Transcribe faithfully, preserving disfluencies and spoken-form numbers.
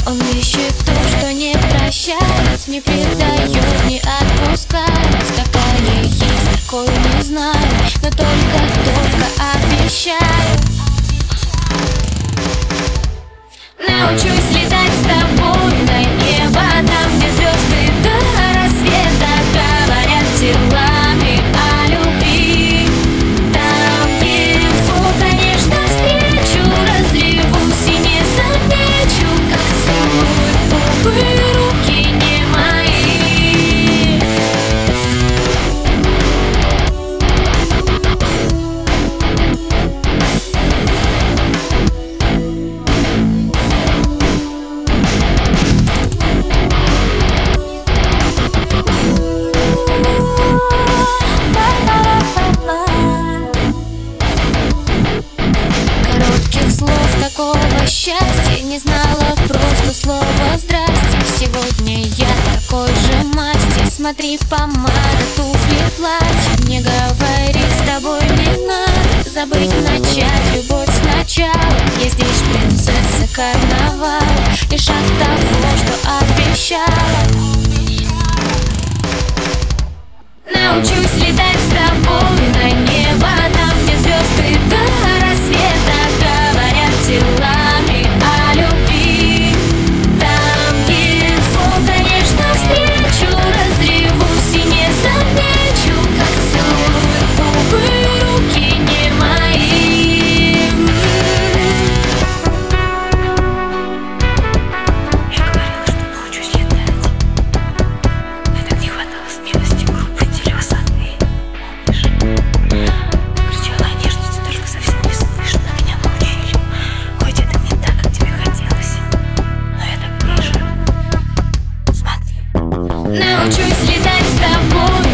Он ищет то, что не прощает, не предает, не отпускает. Такая есть, такой не знаю, но только, только обещаю. Научусь летать с тобой на небо, там, где звезды до рассвета говорят телами о любви. Там его, конечно, встречу, разревусь и не замечу, как целуют губы руки не мои. Такого счастья не знала, просто слово «здрасте». Сегодня я такой же масти. Смотри, помада, туфли, платье. Не говори, с тобой не надо забыть, начать любовь сначала. Я здесь принцесса карнавала, лишь от того, что обещала. Научусь летать с тобой на небо, там, где звезды до рассвета говорят телами о любви. Там его, конечно, встречу, разревусь и не замечу, как целуют губы руки не мои. Я говорила, что научусь летать. Мне так не хватало смелости группы телевосадные. Помнишь? Кричала о нежности, только совсем не слышно. Меня научили. Хоть это не так, как тебе хотелось, но я так ближе. Смотри. Научусь летать с тобой